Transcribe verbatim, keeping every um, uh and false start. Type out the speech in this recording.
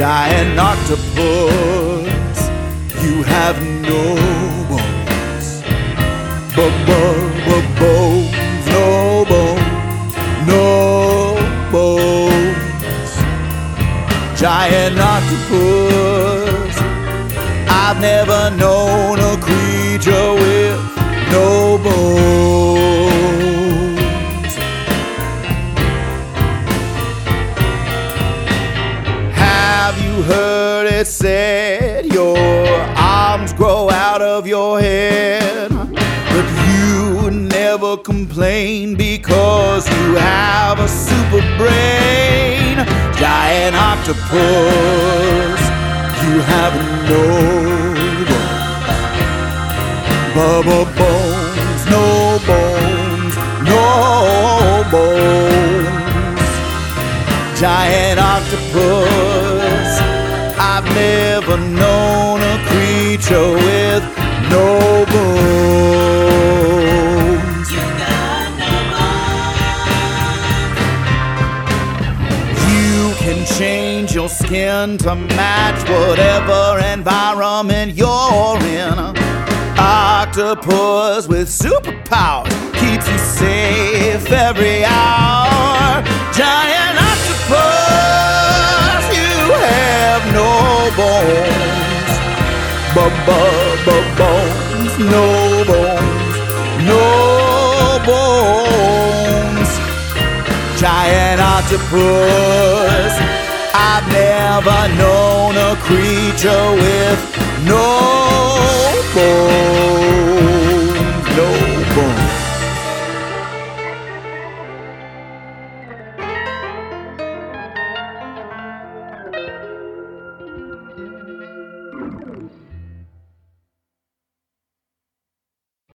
giant octopus, you have no bones, b-b-b-bones, no bones, no bones. Giant octopus, I've never known a creature with no bones. Have you heard it said your arms grow out of your head, but you never complain because you have a super brain? Giant octopus, you have no bones, bubble bones, no bones, no bones. Giant octopus, I've never known a creature with no bones. You got no bones. You can change your skin to match whatever environment you're in. Octopus with superpowers keeps you safe every hour. Giant octopus, you have no bones, b-b-b-bones, no bones, no bones. Giant octopus, I've never known a creature with no bones, no bones.